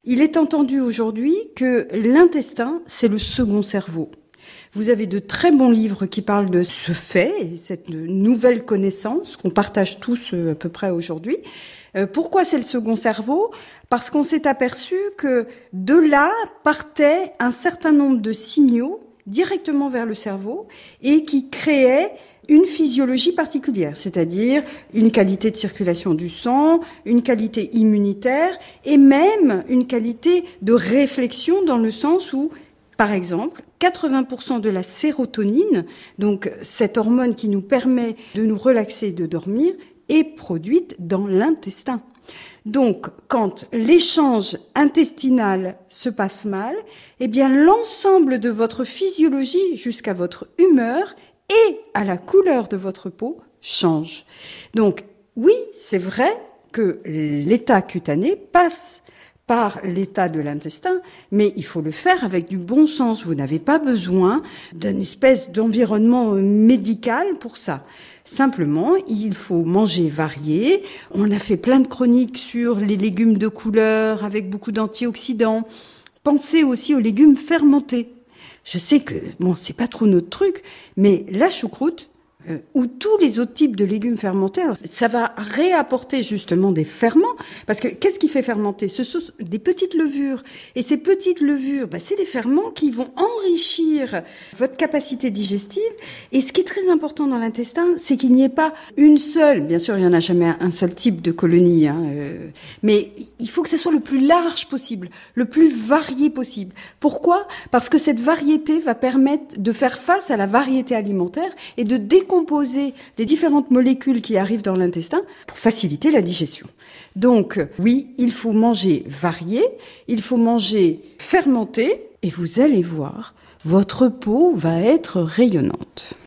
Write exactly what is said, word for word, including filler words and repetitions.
Il est entendu aujourd'hui que l'intestin, c'est le second cerveau. Vous avez de très bons livres qui parlent de ce fait, et cette nouvelle connaissance qu'on partage tous à peu près aujourd'hui. Euh, pourquoi c'est le second cerveau ? Parce qu'on s'est aperçu que de là partait un certain nombre de signaux directement vers le cerveau et qui créaient une physiologie particulière, c'est-à-dire une qualité de circulation du sang, une qualité immunitaire et même une qualité de réflexion dans le sens où, par exemple, quatre-vingts pour cent de la sérotonine, donc cette hormone qui nous permet de nous relaxer et de dormir, est produite dans l'intestin. Donc, quand l'échange intestinal se passe mal, eh bien, l'ensemble de votre physiologie jusqu'à votre humeur et à la couleur de votre peau change. Donc, oui, c'est vrai que l'état cutané passe par l'état de l'intestin, mais il faut le faire avec du bon sens. Vous n'avez pas besoin d'une espèce d'environnement médical pour ça. Simplement, il faut manger varié. On a fait plein de chroniques sur les légumes de couleur avec beaucoup d'antioxydants. Pensez aussi aux légumes fermentés. Je sais que, bon, c'est pas trop notre truc, mais la choucroute, euh, ou tous les autres types de légumes fermentés, alors, ça va réapporter justement des ferments. Parce que qu'est-ce qui fait fermenter ? Ce sont des petites levures. Et ces petites levures, bah, c'est des ferments qui vont enrichir votre capacité digestive. Et ce qui est très important dans l'intestin, c'est qu'il n'y ait pas une seule, bien sûr, il n'y en a jamais un seul type de colonie, hein, euh, mais il faut que ce soit le plus large possible, le plus varié possible. Pourquoi ? Parce que cette variété va permettre de faire face à la variété alimentaire et de décomposer les différentes molécules qui arrivent dans l'intestin pour faciliter la digestion. Donc, oui, il faut manger varié, il faut manger fermenté, et vous allez voir, votre peau va être rayonnante.